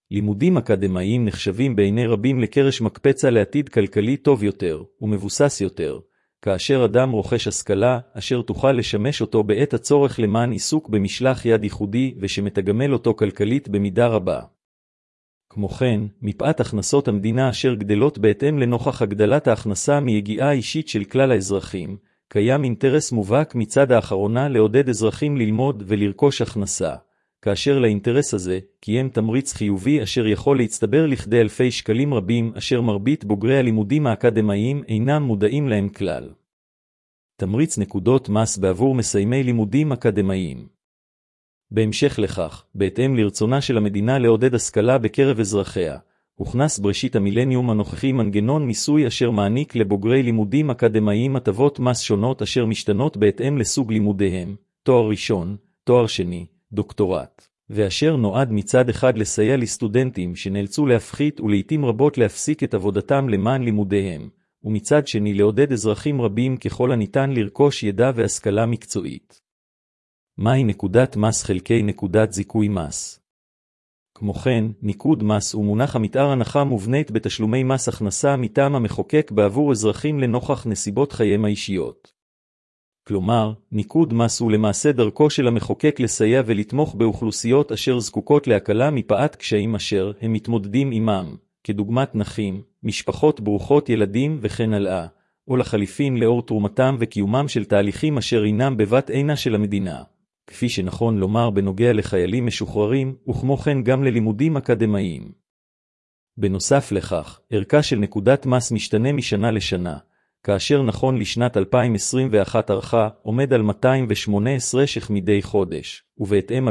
לימודים אקדמיים נחשבים בעיני רבים לקרש מקפצה לעתיד כלכלי טוב יותר ומבוסס יותר, כאשר אדם רוכש השכלה אשר תוכל לשמש אותו בעת הצורך למען עיסוק במשלח יד ייחודי ושמתגמל אותו כלכלית במידה רבה. כמו כן, מפאת הכנסות המדינה אשר גדלות בהתאם לנוכח הגדלת ההכנסה מיגיעה אישית של כלל האזרחים, קיים אינטרס מובהק מצד האחרונה לעודד אזרחים ללמוד ולרכוש הכנסה, כאשר לאינטרס הזה קיים תמריץ חיובי אשר יכול להצטבר לכדי אלפי שקלים רבים אשר מרבית בוגרי הלימודים האקדמיים אינם מודעים להם כלל. תמריץ נקודות מס בעבור מסיימי לימודים אקדמיים. בהמשך לכך, בהתאם לרצונה של המדינה לעודד השכלה בקרב אזרחיה, הוכנס בראשית המילניום הנוכחי מנגנון מיסוי אשר מעניק לבוגרי לימודים אקדמיים הטבות מס שונות אשר משתנות בהתאם לסוג לימודיהם, תואר ראשון, תואר שני, דוקטורט, ואשר נועד מצד אחד לסייע לסטודנטים שנאלצו להפחית ולעיתים רבות להפסיק את עבודתם למען לימודיהם, ומצד שני לעודד אזרחים רבים ככל הניתן לרכוש ידע והשכלה מקצועית. מהי נקודת מס חלקי נקודת זיכוי מס? כמו כן, ניקוד מס הוא מונח המתאר הנחה מובנית בתשלומי מס הכנסה מטעם המחוקק בעבור אזרחים לנוכח נסיבות חייהם האישיות. כלומר, ניקוד מס הוא למעשה דרכו של המחוקק לסייע ולתמוך באוכלוסיות אשר זקוקות להקלה מפאת קשיים אשר הם מתמודדים עמם, כדוגמת נכים, משפחות ברוכות ילדים וכן הלאה, או לחליפין לאור תרומתם וקיומם של תהליכים אשר אינם בבת עינה של המדינה. כפי שנכון לומר בנוגע לחיילים משוחררים, וכמו כן גם ללימודים אקדמיים. בנוסף לכך, ערכה של נקודת מס משתנה משנה לשנה, כאשר נכון לשנת 2021 ערכה עומד על 218 ש"ח מדי חודש, ובהתאם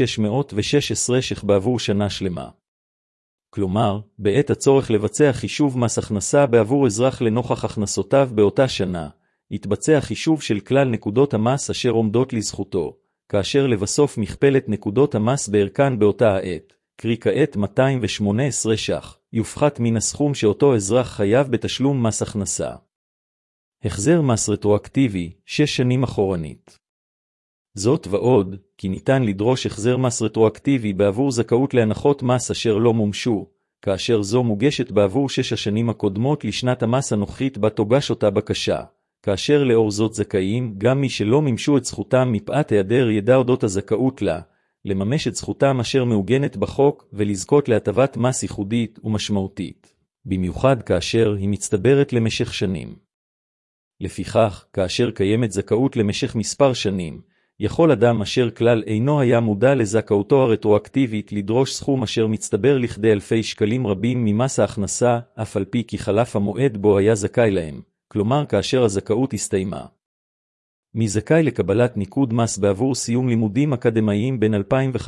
2,616 ש"ח בעבור שנה שלמה. כלומר, בעת הצורך לבצע חישוב מס הכנסה בעבור אזרח לנוכח הכנסותיו באותה שנה, יתבצע חישוב של כלל נקודות המס אשר עומדות לזכותו, כאשר לבסוף מכפלת נקודות המס בערכן באותה העת, קרי כעת 218 ש"ח, יופחת מן הסכום שאותו אזרח חייב בתשלום מס הכנסה. החזר מס רטרואקטיבי, 6 שנים אחורנית. זאת ועוד, כי ניתן לדרוש החזר מס רטרואקטיבי בעבור זכאות להנחות מס אשר לא מומשו, כאשר זו מוגשת בעבור 6 השנים הקודמות לשנת המס הנוכחית בה תוגש אותה בקשה. כאשר לאור זאת זכאים גם מי שלא מימשו את זכותם מפאת היעדר ידע אודות הזכאות לה, לממש את זכותם אשר מעוגנת בחוק ולזכות להטבת מס ייחודית ומשמעותית, במיוחד כאשר היא מצטברת למשך שנים. לפיכך, כאשר קיימת זכאות למשך מספר שנים, יכול אדם אשר כלל אינו היה מודע לזכאותו הרטרואקטיבית לדרוש סכום אשר מצטבר לכדי אלפי שקלים רבים ממס ההכנסה, אף על פי כי חלף המועד בו היה זכאי להם. כלומר כאשר הזכאות הסתיימה. מי זכאי לקבלת ניקוד מס בעבור סיום לימודים אקדמיים בין 2005-2006?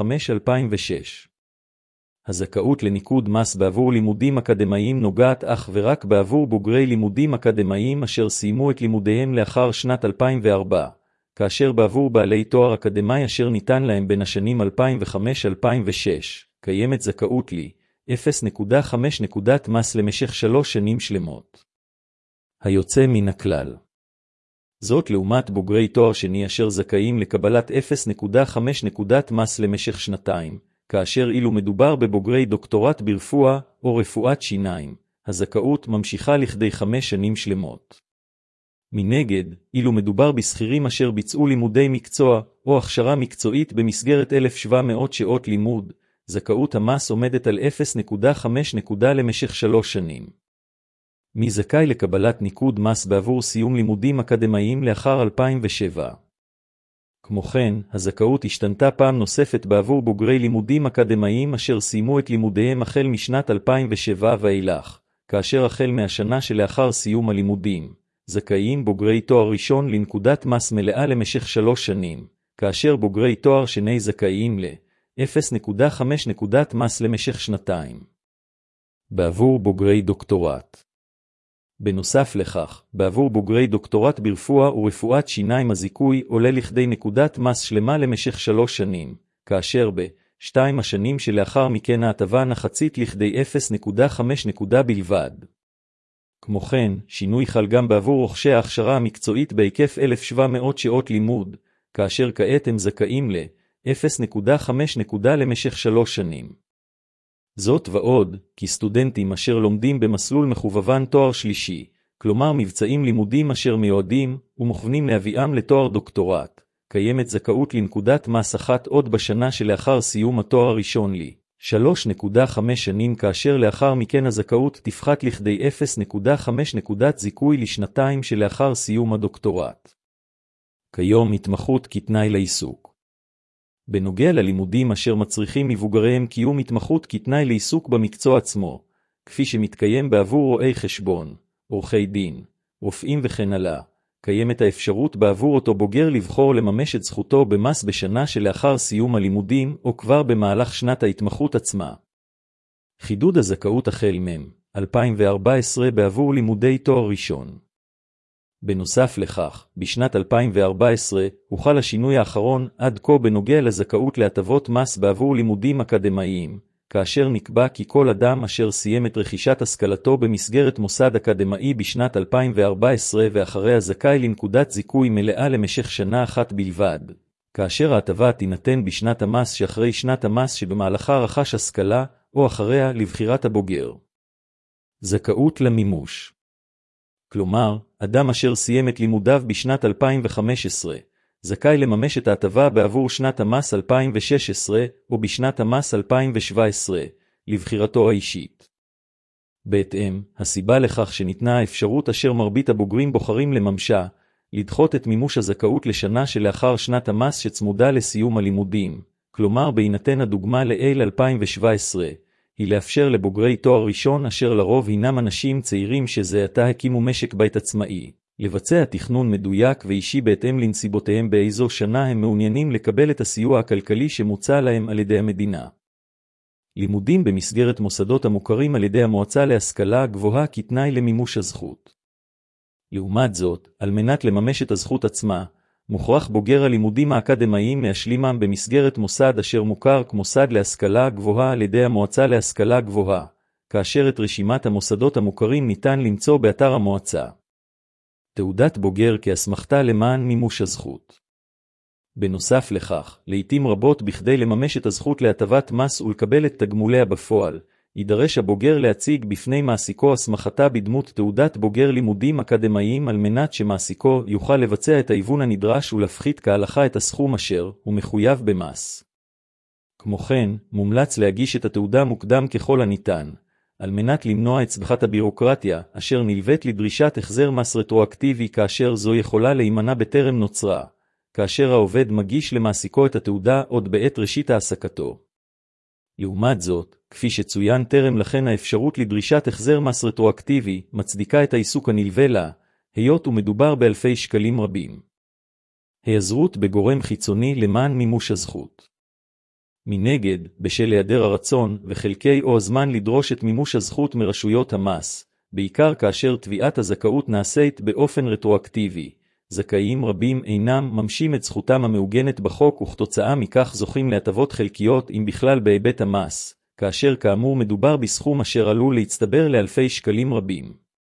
הזכאות לניקוד מס בעבור לימודים אקדמיים נוגעת אך ורק בעבור בוגרי לימודים אקדמיים אשר סיימו את לימודיהם לאחר שנת 2004, כאשר בעבור בעלי תואר אקדמי אשר ניתן להם בין השנים 2005-2006, קיימת זכאות לי 0.5 נקודת מס למשך 3 שנים שלמות. היוצא מן הכלל. זאת לעומת בוגרי תואר שני אשר זכאים לקבלת 0.5 נקודת מס למשך 2, כאשר אילו מדובר בבוגרי דוקטורט ברפואה או רפואת שיניים, הזכאות ממשיכה לכדי 5 שנים שלמות. מנגד, אילו מדובר בשכירים אשר ביצעו לימודי מקצוע או הכשרה מקצועית במסגרת 1,700 שעות לימוד, זכאות המס עומדת על 0.5 נקודה למשך 3 שנים. מי זכאי לקבלת ניקוד מס בעבור סיום לימודים אקדמיים לאחר 2007? כמו כן, הזכאות השתנתה פעם נוספת בעבור בוגרי לימודים אקדמיים אשר סיימו את לימודיהם החל משנת 2007 ואילך, כאשר החל מהשנה שלאחר סיום הלימודים, זכאים בוגרי תואר ראשון לנקודת מס מלאה למשך 3 שנים, כאשר בוגרי תואר שני זכאים ל-0.5 נקודת מס למשך 2. בעבור בוגרי דוקטורט. בנוסף לכך, בעבור בוגרי דוקטורט ברפואה ורפואת שיניים הזיכוי עולה לכדי נקודת מס שלמה למשך 3 שנים, כאשר ב-2 השנים שלאחר מכן ההטבה נחצית לכדי 0.5 נקודה בלבד. כמו כן, שינוי חל גם בעבור רוכשי ההכשרה המקצועית בהיקף 1,700 שעות לימוד, כאשר כעת הם זכאים ל-0.5 נקודה למשך 3 שנים. זאת ועוד, כי סטודנטים אשר לומדים במסלול מחובבן תואר שלישי, כלומר מבצעים לימודים אשר מיועדים ומוכוונים להביאם לתואר דוקטורט, קיימת זכאות לנקודת מס אחת עוד בשנה שלאחר סיום התואר הראשון לי. 3.5 שנים כאשר לאחר מכן הזכאות תפחת לכדי 0.5 נקודת זיכוי לשנתיים שלאחר סיום הדוקטורט. כיום התמחות כתנאי לעיסוק. בנוגע ללימודים אשר מצריכים מבוגריהם קיום התמחות כתנאי לעיסוק במקצוע עצמו, כפי שמתקיים בעבור רואי חשבון, עורכי דין, רופאים וכן הלאה, קיימת האפשרות בעבור אותו בוגר לבחור לממש את זכותו במס בשנה שלאחר סיום הלימודים או כבר במהלך שנת ההתמחות עצמה. חידוד הזכאות החל מ. 2014 בעבור לימודי תואר ראשון. בנוסף לכך, בשנת 2014 הוחל השינוי האחרון עד כה בנוגע לזכאות להטבות מס בעבור לימודים אקדמאיים, כאשר נקבע כי כל אדם אשר סיים את רכישת השכלתו במסגרת מוסד אקדמאי בשנת 2014 ואחריה זכאי לנקודת זיכוי מלאה למשך שנה אחת בלבד, כאשר ההטבה תינתן בשנת המס שאחרי שנת המס שבמהלכה רכש השכלה או אחריה לבחירת הבוגר. זכאות למימוש. כלומר, אדם אשר סיים את לימודיו בשנת 2015, זכאי לממש את ההטבה בעבור שנת המס 2016 או בשנת המס 2017, לבחירתו האישית. בהתאם, הסיבה לכך שניתנה האפשרות אשר מרבית הבוגרים בוחרים לממשה, לדחות את מימוש הזכאות לשנה שלאחר שנת המס שצמודה לסיום הלימודים, כלומר בהינתן הדוגמה לעיל 2017, היא לאפשר לבוגרי תואר ראשון אשר לרוב הינם אנשים צעירים שזה עתה הקימו משק בית עצמאי, לבצע תכנון מדויק ואישי בהתאם לנסיבותיהם באיזו שנה הם מעוניינים לקבל את הסיוע הכלכלי שמוצע להם על ידי המדינה. לימודים במסגרת מוסדות המוכרים על ידי המועצה להשכלה גבוהה כתנאי למימוש הזכות. לעומת זאת, על מנת לממש את הזכות עצמה, מוכרח בוגר הלימודים האקדמאיים להשלימם במסגרת מוסד אשר מוכר כמוסד להשכלה גבוהה על ידי המועצה להשכלה גבוהה, כאשר את רשימת המוסדות המוכרים ניתן למצוא באתר המועצה. תעודת בוגר כאסמכתה למען מימוש הזכות. בנוסף לכך, לעתים רבות בכדי לממש את הזכות להטבת מס ולקבל את תגמוליה בפועל, יידרש הבוגר להציג בפני מעסיקו הסמכתה בדמות תעודת בוגר לימודים אקדמאיים על מנת שמעסיקו יוכל לבצע את ההיוון הנדרש ולהפחית כהלכה את הסכום אשר הוא מחויב במס. כמו כן, מומלץ להגיש את התעודה מוקדם ככל הניתן, על מנת למנוע את סבכת הבירוקרטיה אשר נלווית לדרישת החזר מס רטרואקטיבי כאשר זו יכולה להימנע בטרם נוצרה, כאשר העובד מגיש למעסיקו את התעודה עוד בעת ראשית העסקתו. לעומת זאת, כפי שצוין טרם לכן האפשרות לדרישת החזר מס רטרואקטיבי מצדיקה את העיסוק הנלווה לה, היות ומדובר באלפי שקלים רבים. היעזרות בגורם חיצוני למען מימוש הזכות. מנגד, בשל היעדר הרצון וחלקי או הזמן לדרוש את מימוש הזכות מרשויות המס, בעיקר כאשר תביעת הזכאות נעשית באופן רטרואקטיבי, זכאים רבים אינם ממשים את זכותם המעוגנת בחוק וכתוצאה מכך זוכים להטבות חלקיות אם בכלל בהיבט המס, כאשר כאמור מדובר בסכום אשר עלול להצטבר לאלפי שקלים רבים.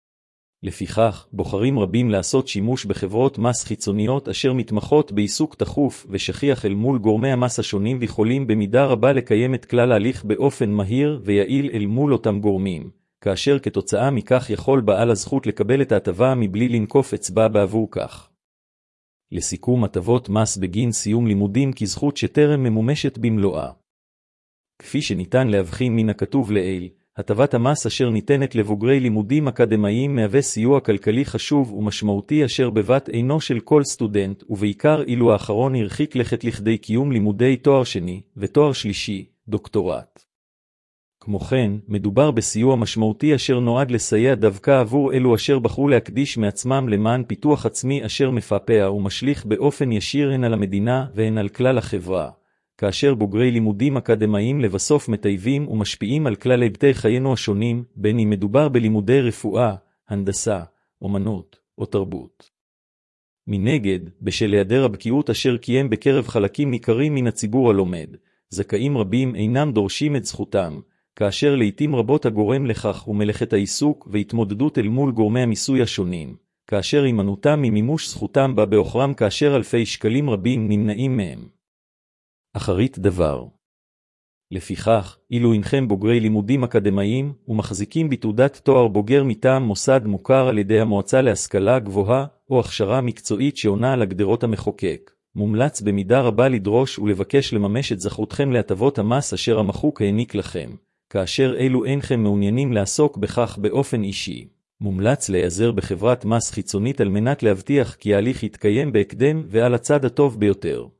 לפיכך, בוחרים רבים לעשות שימוש בחברות מס חיצוניות אשר מתמחות בעיסוק תכוף ושכיח אל מול גורמי המס השונים ויכולים במידה רבה לקיים את כלל ההליך באופן מהיר ויעיל אל מול אותם גורמים, כאשר כתוצאה מכך יכול בעל הזכות לקבל את ההטבה מבלי לנקוף אצבע בעבור כך. לסיכום, הטבות מס בגין סיום לימודים כזכות שטרם ממומשת במלואה. כפי שניתן להבחין מן הכתוב לעיל, הטבת המס אשר ניתנת לבוגרי לימודים אקדמאיים מהווה סיוע כלכלי חשוב ומשמעותי אשר בבת עינו של כל סטודנט, ובעיקר אילו האחרון הרחיק לכת לכדי קיום לימודי תואר שני ותואר שלישי, דוקטורט. כמו כן, מדובר בסיוע משמעותי אשר נועד לסייע דווקא עבור אלו אשר בחרו להקדיש מעצמם למען פיתוח עצמי אשר מפעפע ומשליך באופן ישיר הן על המדינה והן על כלל החברה, כאשר בוגרי לימודים אקדמאיים לבסוף מטייבים ומשפיעים על כלל היבטי חיינו השונים, בין אם מדובר בלימודי רפואה, הנדסה, אומנות או תרבות. מנגד, בשל היעדר הבקיאות אשר קיים בקרב חלקים ניכרים מן הציבור הלומד, זכאים רבים אינם דורשים את זכותם, כאשר לעתים רבות הגורם לכך הוא מלאכת העיסוק והתמודדות אל מול גורמי המיסוי השונים, כאשר הימנעותם ממימוש זכותם בה באוכרם כאשר אלפי שקלים רבים נמנעים מהם. אחרית דבר. לפיכך, אילו אינכם בוגרי לימודים אקדמיים, ומחזיקים בתעודת תואר בוגר מטעם מוסד מוכר על ידי המועצה להשכלה גבוהה, או הכשרה מקצועית שעונה על הגדרות המחוקק, מומלץ במידה רבה לדרוש ולבקש לממש את זכותכם להטבות המס אשר המחוק העניק לכם, כאשר אלו אינכם מעוניינים לעסוק בכך באופן אישי. מומלץ להיעזר בחברת מס חיצונית על מנת להבטיח כי ההליך יתקיים בהקדם ועל הצד הטוב ביותר.